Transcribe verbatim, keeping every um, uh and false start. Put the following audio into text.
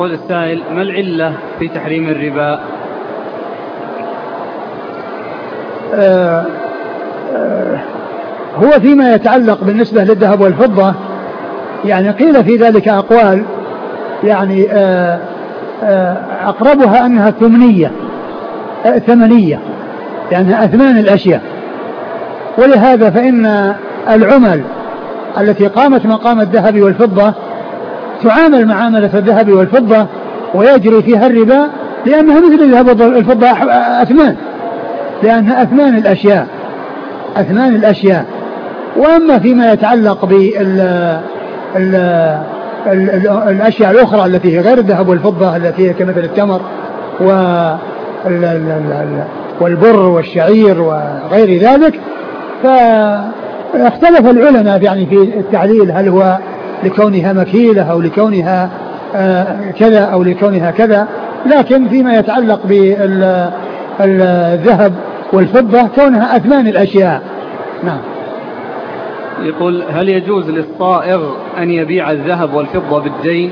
يقول السائل: ما العلة في تحريم الربا؟ آه آه هو فيما يتعلق بالنسبة للذهب والفضة يعني قيل في ذلك أقوال، يعني آه آه أقربها أنها ثمنية آه ثمنية يعني أثمان الأشياء. ولهذا فإن العمل التي قامت مقام الذهب والفضة تعامل معاملة الذهب والفضة ويجري فيها الربا، لأنها مثل الذهب والفضة أثمان، لأنها أثمان الأشياء أثمان الأشياء. وأما فيما يتعلق بالأشياء الأخرى التي هي غير الذهب والفضة، التي هي كمثل التمر والبر والشعير وغير ذلك، فاختلف العلماء يعني في التعليل، هل هو لكونها مكيلة أو لكونها كذا أو لكونها كذا. لكن فيما يتعلق بالذهب والفضة كونها أثمان الأشياء. نعم. يقول: هل يجوز للصائغ أن يبيع الذهب والفضة بالدين؟